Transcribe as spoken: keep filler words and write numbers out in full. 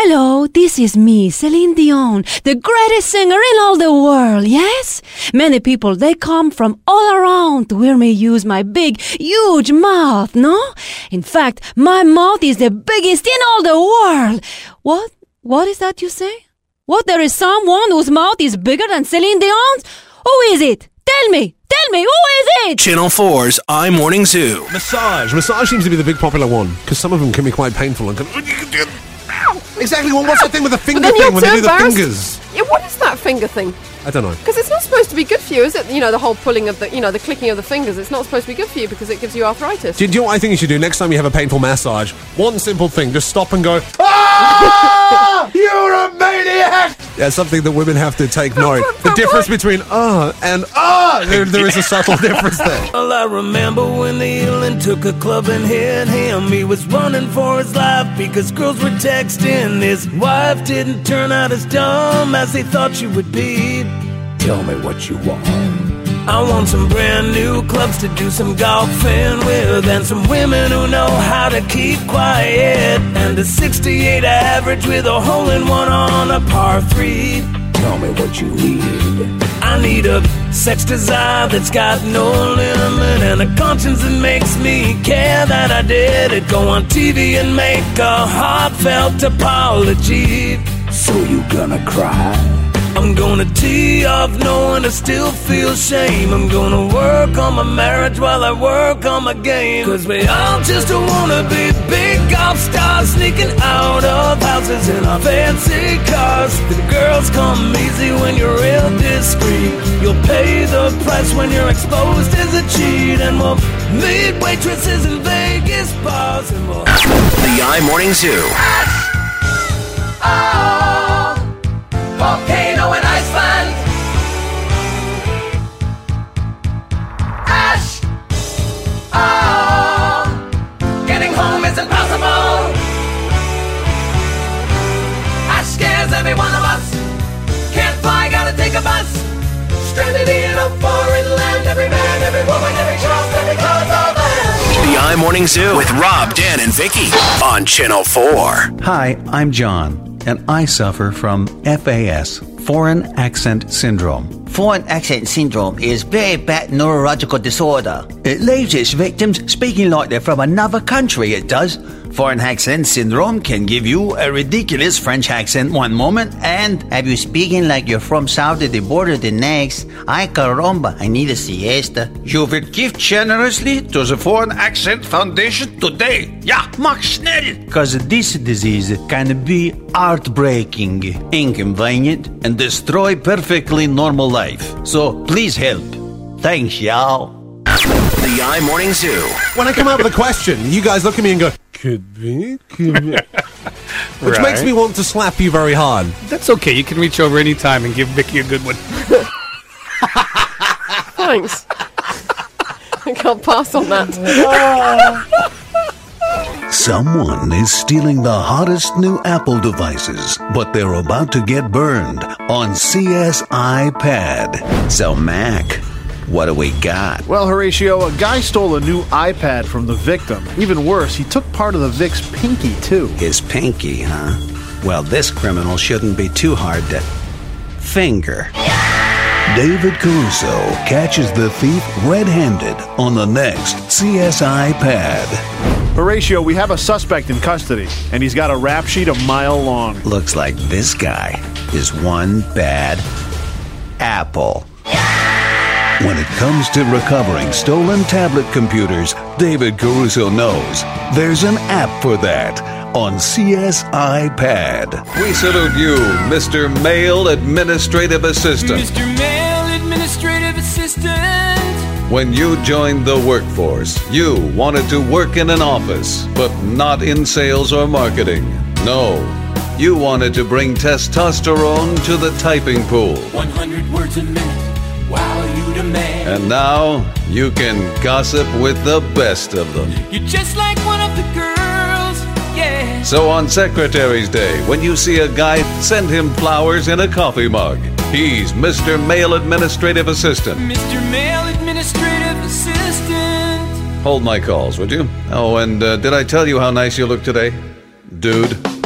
Hello, this is me, Celine Dion, the greatest singer in all the world, yes? Many people, they come from all around to hear me use my big, huge mouth, no? In fact, my mouth is the biggest in all the world. What? What is that you say? What, there is someone whose mouth is bigger than Celine Dion's? Who is it? Tell me! Tell me, who is it? Channel four's iMorning Zoo. Massage. Massage seems to be the big popular one, because some of them can be quite painful. And can... Exactly, well, what's that thing with the finger thing when they do the fingers? Yeah, what is that finger thing? I don't know. Because it's not supposed to be good for you, is it? You know, the whole pulling of the, you know, the clicking of the fingers. It's not supposed to be good for you because it gives you arthritis. Do you, do you know what I think you should do next time you have a painful massage? One simple thing, just stop and go, ah! You're a maniac! Yeah, something that women have to take note. The difference between ah uh and ah, there, there is a subtle difference there. Well, I remember when the Elan took a club and hit him. He was running for his life because girls were texting. His wife didn't turn out as dumb as they thought she would be. Tell me what you want. I want some brand new clubs to do some golfing with, and some women who know how to keep quiet, and a sixty-eight average with a hole-in-one on a par three. Tell me what you need. I need a sex desire that's got no limit, and a conscience that makes me care that I did it. Go on T V and make a heartfelt apology. So you gonna cry? I'm gonna tee off knowing I still feel shame. I'm gonna work on my marriage while I work on my game. Cause we all just wanna be big golf stars, sneaking out of houses in our fancy cars. The girls come easy when you're real discreet. You'll pay the price when you're exposed as a cheat. And we'll meet waitresses in Vegas bars, and we'll... The iMorning Zoo. Oh, volcano in Iceland. Ash. Oh, getting home is impossible. Ash scares every one of us. Can't fly, gotta take a bus. Stranded in a foreign land. Every man, every woman, every child, every cause of land. The iMorning Zoo with Rob, Dan, and Vicky on Channel four. Hi, I'm John, and I suffer from F A S, Foreign Accent Syndrome. Foreign Accent Syndrome is very bad neurological disorder. It leaves its victims speaking like they're from another country, it does. Foreign Accent Syndrome can give you a ridiculous French accent one moment and have you speaking like you're from south of the border the next. Ay caramba, I need a siesta. You will give generously to the Foreign Accent Foundation today. Ja, mach schnell! Because this disease can be heartbreaking, inconvenient, and destroy perfectly normal life. So please help. Thanks, y'all. The iMorning Zoo. When I come out with a question, you guys look at me and go, could be, could be. Which Right. makes me want to slap you very hard. That's okay. You can reach over any time and give Vicky a good one. Thanks. I can't pass on that. Someone is stealing the hottest new Apple devices, but they're about to get burned on C S iPad. So, Mac, what do we got? Well, Horatio, a guy stole a new iPad from the victim. Even worse, he took part of the vic's pinky, too. His pinky, huh? Well, this criminal shouldn't be too hard to finger. David Caruso catches the thief red-handed on the next C S iPad. Horatio, we have a suspect in custody, and he's got a rap sheet a mile long. Looks like this guy is one bad apple. When it comes to recovering stolen tablet computers, David Caruso knows there's an app for that on C S iPad. We salute you, Mister Male Administrative Assistant. Mister Male Administrative Assistant. When you joined the workforce, you wanted to work in an office, but not in sales or marketing. No, you wanted to bring testosterone to the typing pool. one hundred words a minute, wow, you demand. And now, you can gossip with the best of them. You're just like one of the girls, yeah. So on Secretary's Day, when you see a guy, send him flowers in a coffee mug. He's Mister Male Administrative Assistant. Mister Male Administrative Assistant. Hold my calls, would you? Oh, and uh, did I tell you how nice you look today, dude?